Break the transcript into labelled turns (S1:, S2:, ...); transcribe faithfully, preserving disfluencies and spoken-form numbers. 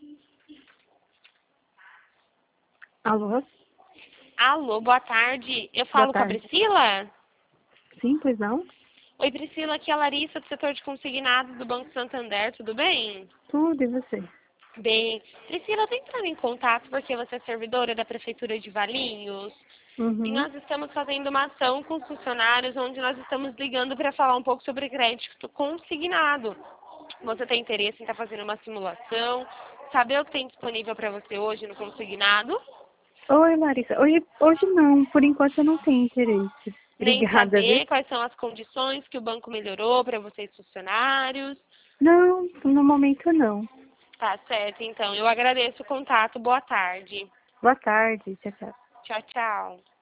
S1: Alô?
S2: Alô, boa tarde. Eu
S1: Boa
S2: falo com a
S1: tarde.
S2: Priscila?
S1: Sim, pois não?
S2: Oi, Priscila, aqui é a Larissa, do setor de consignados do Banco Santander, tudo bem?
S1: Tudo, e você?
S2: Bem. Priscila, eu tô entrando em contato porque você é servidora da Prefeitura de Valinhos e
S1: Uhum.
S2: nós estamos fazendo uma ação com os funcionários onde nós estamos ligando para falar um pouco sobre crédito consignado. Você tem interesse em estar fazendo uma simulação? Saber o que tem disponível para você hoje no consignado?
S1: Oi, Larissa. Hoje, hoje não, por enquanto eu não tenho interesse.
S2: Nem
S1: Obrigada, viu?
S2: saber quais são as condições que o banco melhorou para vocês funcionários?
S1: Não, no momento não.
S2: Tá certo, então. Eu agradeço o contato. Boa tarde.
S1: Boa tarde, tchau, tchau.
S2: Tchau, tchau.